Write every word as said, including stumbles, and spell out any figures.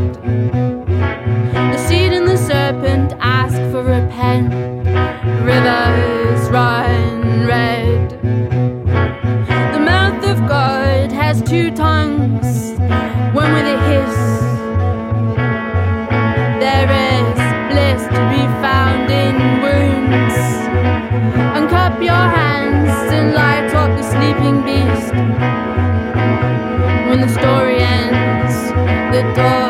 The seed and the serpent ask for a pen. Rivers run red. The mouth of God has two tongues, one with a hiss. There is bliss to be found in wounds. Uncup your hands and light up the sleeping beast. When the story ends, the door